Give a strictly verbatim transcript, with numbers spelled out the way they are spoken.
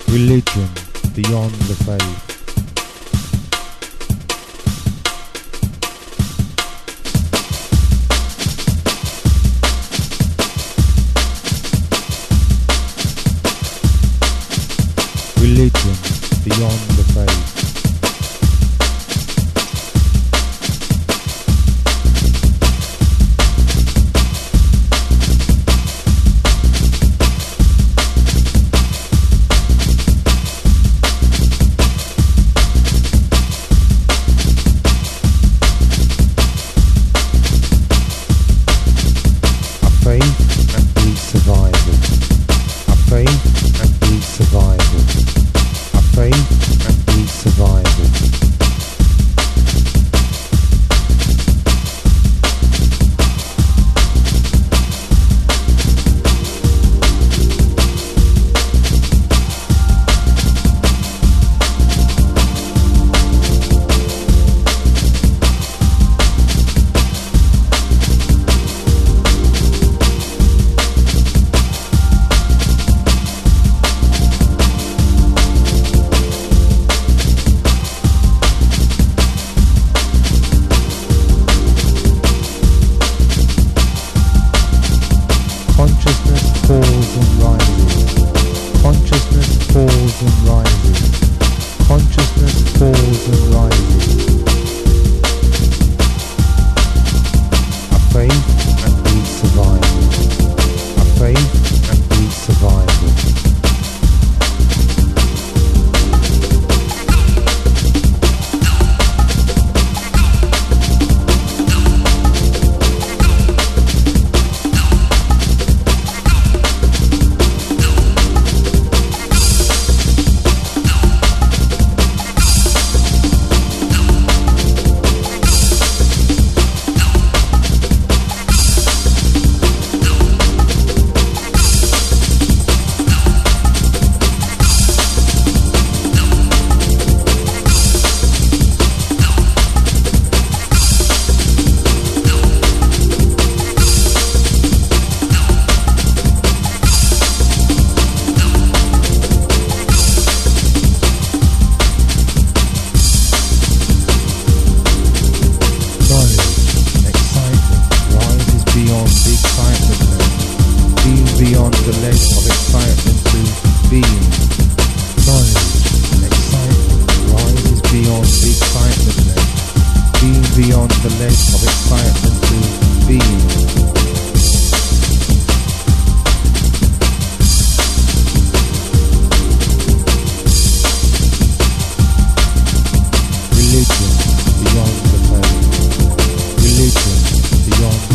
Religion beyond the faith. Religion beyond the faith. Faith and be survival. Our faith and be survival. Our faith and be survival. Consciousness falls and rises. Consciousness falls and rises. Consciousness falls and rises. Our faith and be survival. Our faith and be survival. Beyond the ledge of excitement to being. Knowledge and excitement rises beyond the excitement ledge. Being beyond the ledge of excitement to being. Religion beyond the faith. Religion beyond